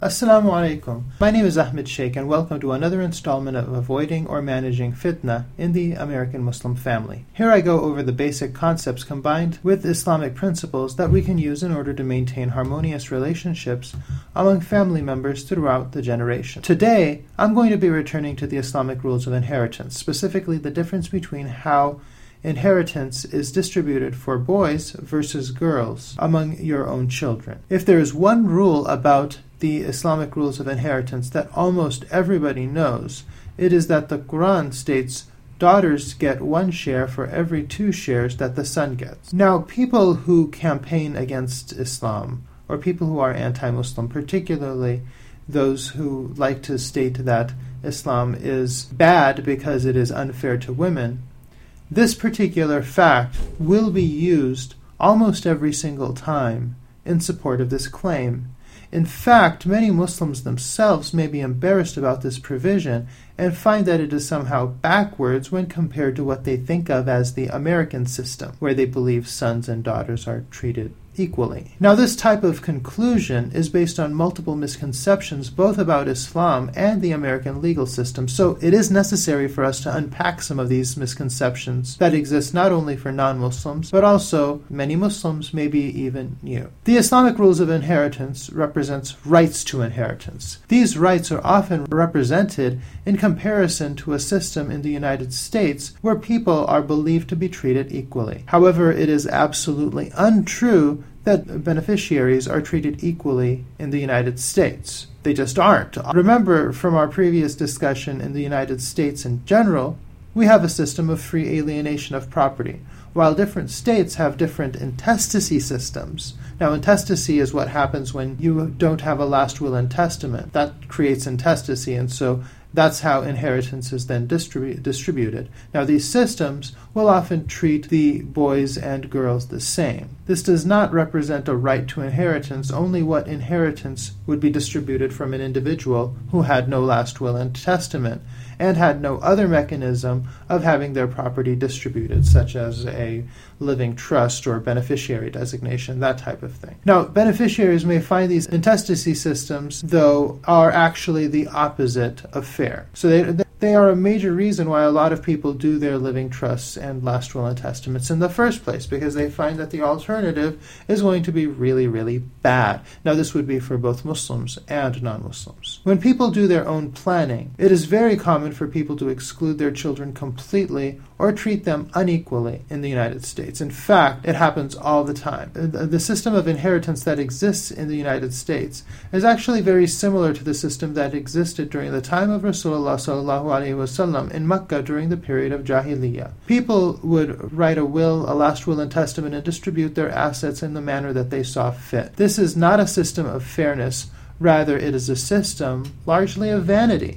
Assalamu alaikum. My name is Ahmed Sheikh and welcome to another installment of Avoiding or Managing Fitna in the American Muslim Family. Here I go over the basic concepts combined with Islamic principles that we can use in order to maintain harmonious relationships among family members throughout the generation. Today, I'm going to be returning to the Islamic rules of inheritance, specifically the difference between how inheritance is distributed for boys versus girls among your own children. If there is one rule about the Islamic rules of inheritance that almost everybody knows, it is that the Quran states daughters get 1 share for every 2 shares that the son gets. Now, people who campaign against Islam, or people who are anti-Muslim, particularly those who like to state that Islam is bad because it is unfair to women, this particular fact will be used almost every single time in support of this claim. In fact, many Muslims themselves may be embarrassed about this provision and find that it is somehow backwards when compared to what they think of as the American system, where they believe sons and daughters are treated equally. Now, this type of conclusion is based on multiple misconceptions both about Islam and the American legal system, so it is necessary for us to unpack some of these misconceptions that exist not only for non-Muslims, but also many Muslims, maybe even you. The Islamic rules of inheritance represents rights to inheritance. These rights are often represented in comparison to a system in the United States where people are believed to be treated equally. However, it is absolutely untrue that beneficiaries are treated equally in the United States. They just aren't. Remember from our previous discussion in the United States in general, we have a system of free alienation of property, while different states have different intestacy systems. Now, intestacy is what happens when you don't have a last will and testament. That creates intestacy, and so that's how inheritance is then distributed. Now, these systems will often treat the boys and girls the same. This does not represent a right to inheritance, only what inheritance would be distributed from an individual who had no last will and testament and had no other mechanism of having their property distributed, such as a living trust or beneficiary designation, that type of thing. Now, beneficiaries may find these intestacy systems, though, are actually the opposite of fair. So they are a major reason why a lot of people do their living trusts and last will and testaments in the first place, because they find that the alternative is going to be really, really bad. Now, this would be for both Muslims and non-Muslims. When people do their own planning, it is very common for people to exclude their children completely or treat them unequally in the United States. In fact, it happens all the time. The system of inheritance that exists in the United States is actually very similar to the system that existed during the time of Rasulullah sallallahu alaihi wasallam in Mecca during the period of Jahiliyyah. People would write a will, a last will and testament, and distribute their assets in the manner that they saw fit. This is not a system of fairness, rather it is a system largely of vanity.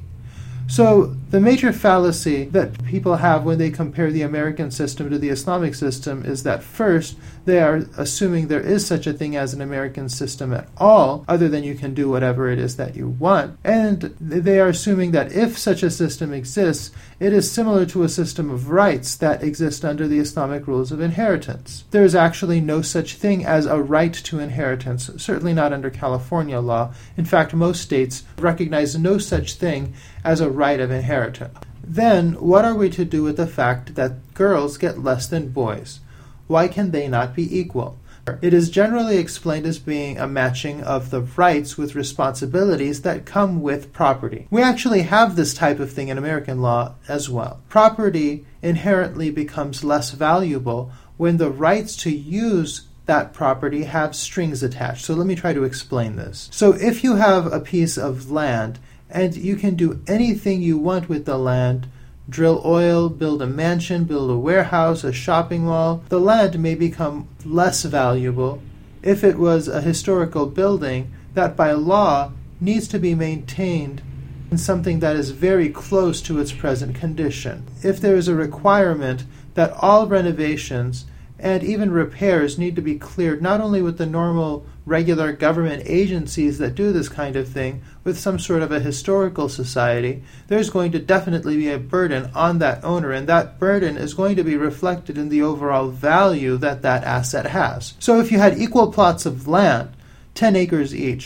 So, the major fallacy that people have when they compare the American system to the Islamic system is that first, they are assuming there is such a thing as an American system at all, other than you can do whatever it is that you want. And they are assuming that if such a system exists, it is similar to a system of rights that exist under the Islamic rules of inheritance. There is actually no such thing as a right to inheritance, certainly not under California law. In fact, most states recognize no such thing as a right of inheritance. Then, what are we to do with the fact that girls get less than boys? Why can they not be equal? It is generally explained as being a matching of the rights with responsibilities that come with property. We actually have this type of thing in American law as well. Property inherently becomes less valuable when the rights to use that property have strings attached. So let me try to explain this. So if you have a piece of land and you can do anything you want with the land, drill oil, build a mansion, build a warehouse, a shopping mall, the land may become less valuable if it was a historical building that by law needs to be maintained in something that is very close to its present condition. If there is a requirement that all renovations and even repairs need to be cleared not only with the normal regular government agencies that do this kind of thing, with some sort of a historical society, there's going to definitely be a burden on that owner, and that burden is going to be reflected in the overall value that that asset has. So if you had equal plots of land, 10 acres each,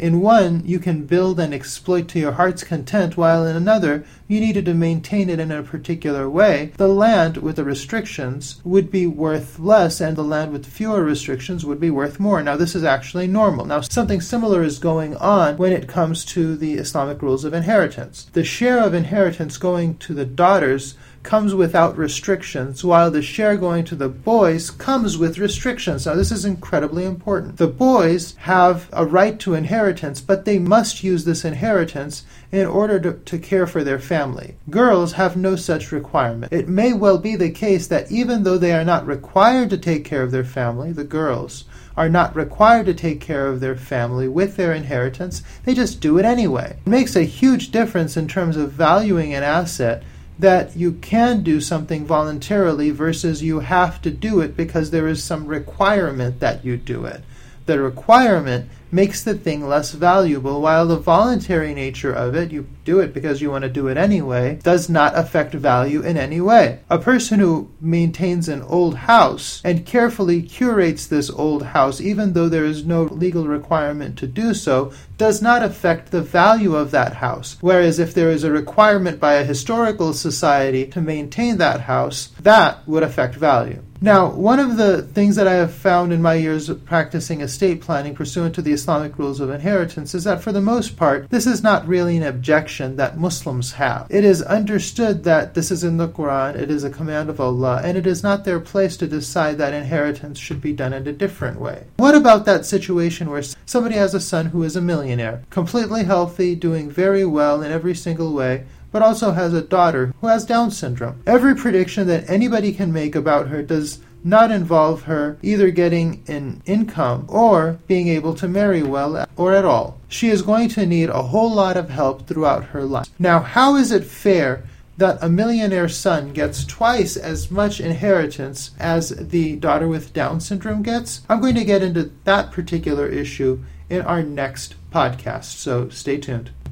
In one, you can build and exploit to your heart's content, while in another, you needed to maintain it in a particular way. The land with the restrictions would be worth less, and the land with fewer restrictions would be worth more. Now, this is actually normal. Now, something similar is going on when it comes to the Islamic rules of inheritance. The share of inheritance going to the daughters comes without restrictions, while the share going to the boys comes with restrictions. Now, this is incredibly important. The boys have a right to inheritance, but they must use this inheritance in order to care for their family. Girls have no such requirement. It may well be the case that even though they are not required to take care of their family, the girls are not required to take care of their family with their inheritance, they just do it anyway. It makes a huge difference in terms of valuing an asset that you can do something voluntarily versus you have to do it because there is some requirement that you do it. The requirement makes the thing less valuable, while the voluntary nature of it, you do it because you want to do it anyway, does not affect value in any way. A person who maintains an old house and carefully curates this old house, even though there is no legal requirement to do so, does not affect the value of that house. Whereas if there is a requirement by a historical society to maintain that house, that would affect value. Now, one of the things that I have found in my years of practicing estate planning pursuant to the Islamic rules of inheritance is that for the most part, this is not really an objection that Muslims have. It is understood that this is in the Quran, it is a command of Allah, and it is not their place to decide that inheritance should be done in a different way. What about that situation where somebody has a son who is a millionaire, completely healthy, doing very well in every single way, but also has a daughter who has Down syndrome? Every prediction that anybody can make about her does not involve her either getting an income or being able to marry well or at all. She is going to need a whole lot of help throughout her life. Now, how is it fair that a millionaire son gets twice as much inheritance as the daughter with Down syndrome gets? I'm going to get into that particular issue in our next podcast, so stay tuned.